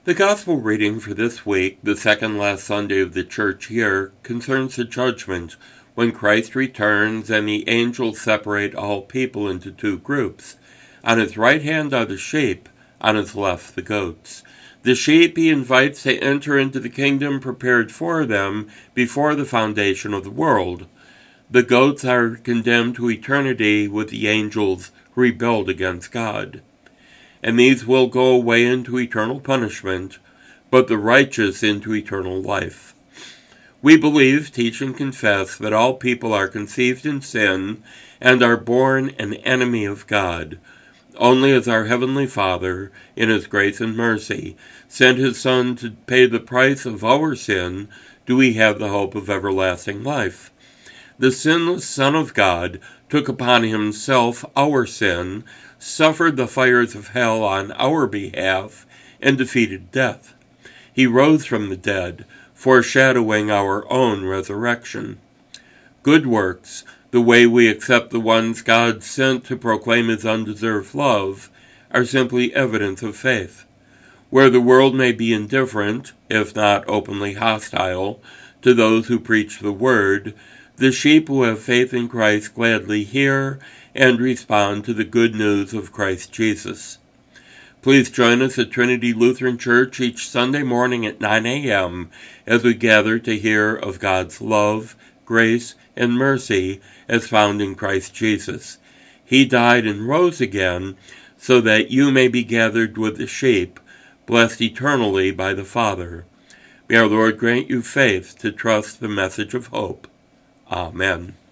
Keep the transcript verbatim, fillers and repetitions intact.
The Gospel reading for this week, the second last Sunday of the church year, concerns the judgment when Christ returns and the angels separate all people into two groups. On his right hand are the sheep, on his left the goats. The sheep he invites to enter into the kingdom prepared for them before the foundation of the world. The goats are condemned to eternity with the angels who rebelled against God. And these will go away into eternal punishment, but the righteous into eternal life. We believe, teach, and confess that all people are conceived in sin and are born an enemy of God. Only as our Heavenly Father, in His grace and mercy, sent His Son to pay the price of our sin, do we have the hope of everlasting life. The sinless Son of God took upon Himself our sin, suffered the fires of hell on our behalf, and defeated death. He rose from the dead, foreshadowing our own resurrection. Good works, the way we accept the ones God sent to proclaim His undeserved love, are simply evidence of faith. Where the world may be indifferent, if not openly hostile, to those who preach the word, the sheep who have faith in Christ gladly hear and respond to the good news of Christ Jesus. Please join us at Trinity Lutheran Church each Sunday morning at nine a.m. as we gather to hear of God's love, grace, and mercy as found in Christ Jesus. He died and rose again so that you may be gathered with the sheep, blessed eternally by the Father. May our Lord grant you faith to trust the message of hope. Amen.